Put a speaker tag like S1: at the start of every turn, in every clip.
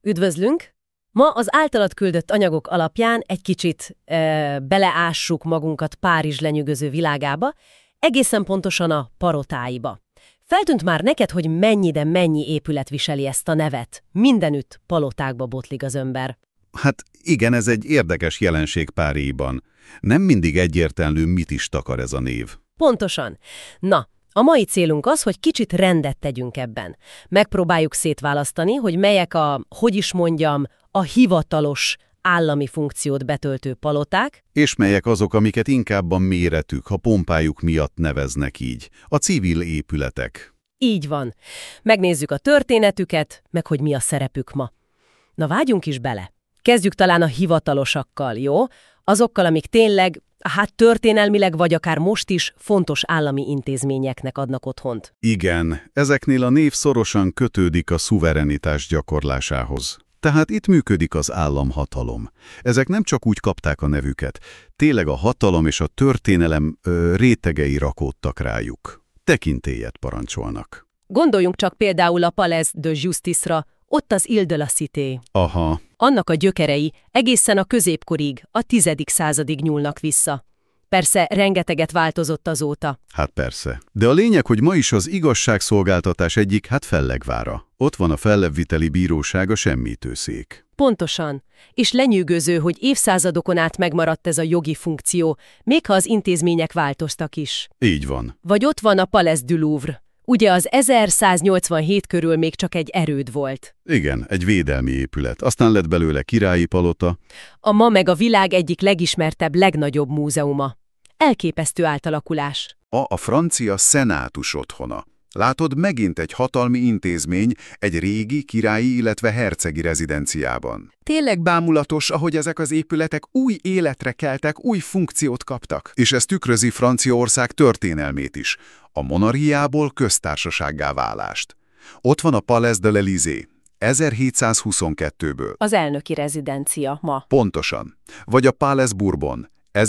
S1: Üdvözlünk! Ma az általad küldött anyagok alapján egy kicsit beleássuk magunkat Párizs lenyűgöző világába, egészen pontosan a Parotáiba. Feltűnt már neked, hogy mennyi, de mennyi épület viseli ezt a nevet? Mindenütt palotákba botlik az ember.
S2: Hát igen, ez egy érdekes jelenség Párizsban. Nem mindig egyértelmű, mit is takar ez a név.
S1: Pontosan. Na, a mai célunk az, hogy kicsit rendet tegyünk ebben. Megpróbáljuk szétválasztani, hogy melyek a hivatalos állami funkciót betöltő paloták,
S2: És melyek azok, amiket inkább a méretük, a pompájuk miatt neveznek így. A civil épületek.
S1: így van. Megnézzük a történetüket, meg hogy mi a szerepük ma. Na, vágjunk is bele. Kezdjük talán a hivatalosakkal, jó? Azokkal, amik tényleg, történelmileg vagy akár most is fontos állami intézményeknek adnak otthont.
S2: Igen, ezeknél a név szorosan kötődik a szuverenitás gyakorlásához. Tehát itt működik az államhatalom. Ezek nem csak úgy kapták a nevüket, tényleg a hatalom és a történelem rétegei rakódtak rájuk. Tekintélyet parancsolnak.
S1: Gondoljunk csak például a Palais de Justice-ra, ott az Ile de la Cité.
S2: Aha.
S1: Annak a gyökerei egészen a középkorig, a 10. századig nyúlnak vissza. Persze rengeteget változott azóta.
S2: Hát persze. De a lényeg, hogy ma is az igazságszolgáltatás egyik, fellegvára. Ott van a fellebbviteli bíróság, a semmitőszék.
S1: Pontosan. És lenyűgöző, hogy évszázadokon át megmaradt ez a jogi funkció, még ha az intézmények változtak is.
S2: Így van.
S1: Vagy ott van a Palais du Louvre. Ugye az 1187 körül még csak egy erőd volt.
S2: Igen, egy védelmi épület. Aztán lett belőle királyi palota.
S1: A ma meg a világ egyik legismertebb, legnagyobb múzeuma. Elképesztő átalakulás.
S3: A francia szenátus otthona. Látod, megint egy hatalmi intézmény egy régi királyi, illetve hercegi rezidenciában. Tényleg bámulatos, ahogy ezek az épületek új életre keltek, új funkciót kaptak. És ez tükrözi Franciaország történelmét is, a monarchiából köztársasággá válást. Ott van a Palais de l'Élysée, 1722-ből.
S1: Az elnöki rezidencia ma.
S3: Pontosan. Vagy a Palais Bourbon,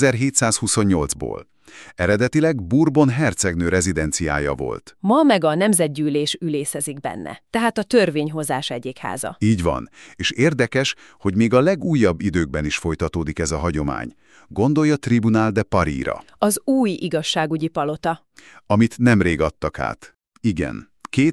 S3: 1728-ból. Eredetileg Bourbon hercegnő rezidenciája volt.
S1: Ma meg a nemzetgyűlés ülészezik benne, tehát a törvényhozás egyik háza.
S3: Így van, és érdekes, hogy még a legújabb időkben is folytatódik ez a hagyomány. Gondolj a Tribunal de Parisra.
S1: Az új igazságügyi palota.
S3: Amit nemrég adtak át. Igen.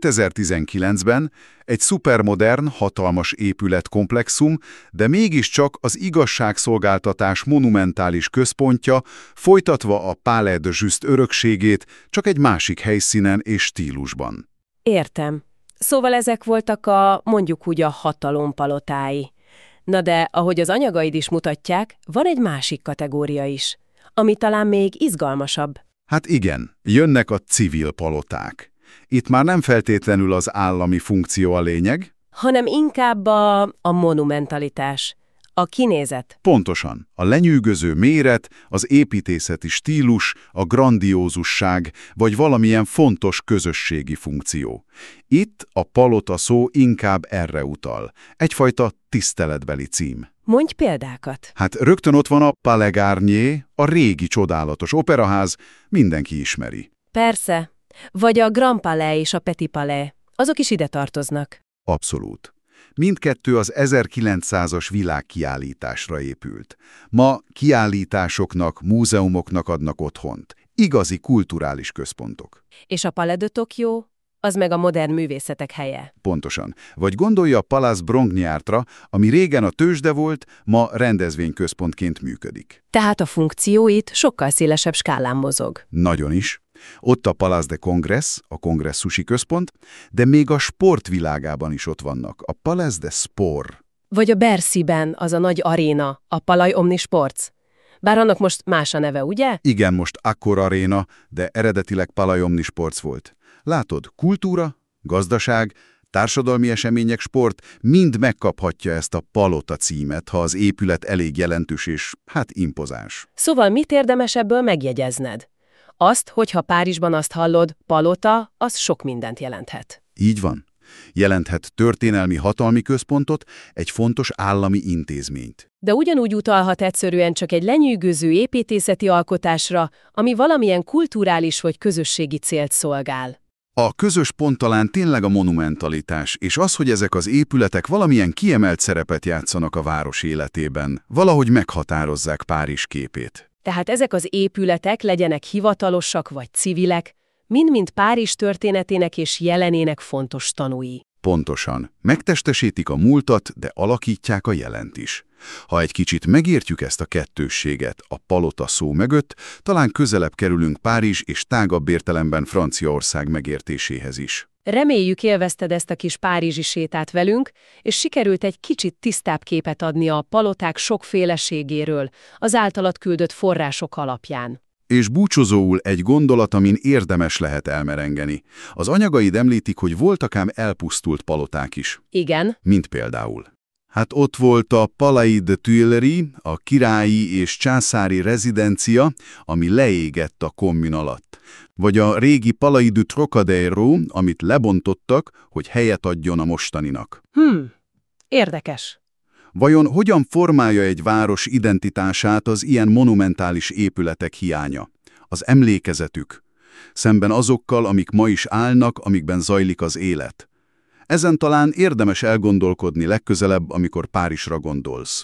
S3: 2019-ben egy szupermodern, hatalmas épületkomplexum, de mégiscsak az igazságszolgáltatás monumentális központja, folytatva a Palais de Juste örökségét, csak egy másik helyszínen és stílusban.
S1: Értem. Szóval ezek voltak mondjuk úgy a hatalom palotái. Na de, ahogy az anyagaid is mutatják, van egy másik kategória is, ami talán még izgalmasabb.
S3: Hát igen, jönnek a civil paloták. Itt már nem feltétlenül az állami funkció a lényeg,
S1: hanem inkább a monumentalitás, a kinézet.
S3: Pontosan. A lenyűgöző méret, az építészeti stílus, a grandiózusság, vagy valamilyen fontos közösségi funkció. Itt a palota szó inkább erre utal. Egyfajta tiszteletbeli cím.
S1: Mondj példákat.
S3: Hát rögtön ott van a Palais Garnier, a régi csodálatos operaház, mindenki ismeri.
S1: Persze. Vagy a Grand Palais és a Petit Palais. Azok is ide tartoznak.
S3: Abszolút. Mindkettő az 1900-as világkiállításra épült. Ma kiállításoknak, múzeumoknak adnak otthont. Igazi kulturális központok.
S1: És a Palais de Tokyo, az meg a modern művészetek helye.
S3: Pontosan. Vagy gondolja a Palais Brongniartra, ami régen a tőzsde volt, ma rendezvényközpontként működik.
S1: Tehát a funkció itt sokkal szélesebb skálán mozog.
S3: Nagyon is. Ott a Palais de Congrès, a kongresszusi központ, de még a sportvilágában is ott vannak, a Palais de Sport.
S1: Vagy a Bercyben az a nagy aréna, a Palais Omnisports. Bár annak most más a neve, ugye?
S3: Igen, most Accor Arena, de eredetileg Palais Omnisports volt. Látod, kultúra, gazdaság, társadalmi események, sport mind megkaphatja ezt a palota címet, ha az épület elég jelentős és, impozáns.
S1: Szóval mit érdemes ebből megjegyezned? Azt, hogyha Párizsban azt hallod, palota, az sok mindent jelenthet.
S3: Így van. Jelenthet történelmi hatalmi központot, egy fontos állami intézményt.
S1: De ugyanúgy utalhat egyszerűen csak egy lenyűgöző építészeti alkotásra, ami valamilyen kulturális vagy közösségi célt szolgál.
S3: A közös pont talán tényleg a monumentalitás, és az, hogy ezek az épületek valamilyen kiemelt szerepet játszanak a város életében, valahogy meghatározzák Párizs képét.
S1: Tehát ezek az épületek, legyenek hivatalosak vagy civilek, mind-mind Párizs történetének és jelenének fontos tanúi.
S3: Pontosan. Megtestesítik a múltat, de alakítják a jelent is. Ha egy kicsit megértjük ezt a kettősséget a palota szó mögött, talán közelebb kerülünk Párizs és tágabb értelemben Franciaország megértéséhez is.
S1: Reméljük, élvezted ezt a kis párizsi sétát velünk, és sikerült egy kicsit tisztább képet adni a paloták sokféleségéről az általad küldött források alapján.
S3: És búcsúzóul egy gondolat, amin érdemes lehet elmerengeni. Az anyagaid említik, hogy voltak ám elpusztult paloták is.
S1: Igen.
S3: Mint például. Hát ott volt a Palais de Tuileries, a királyi és császári rezidencia, ami leégett a kommun alatt. Vagy a régi Palais du Trocadéro, amit lebontottak, hogy helyet adjon a mostaninak.
S1: Érdekes.
S3: Vajon hogyan formálja egy város identitását az ilyen monumentális épületek hiánya? Az emlékezetük, szemben azokkal, amik ma is állnak, amikben zajlik az élet. Ezen talán érdemes elgondolkodni legközelebb, amikor Párizsra gondolsz.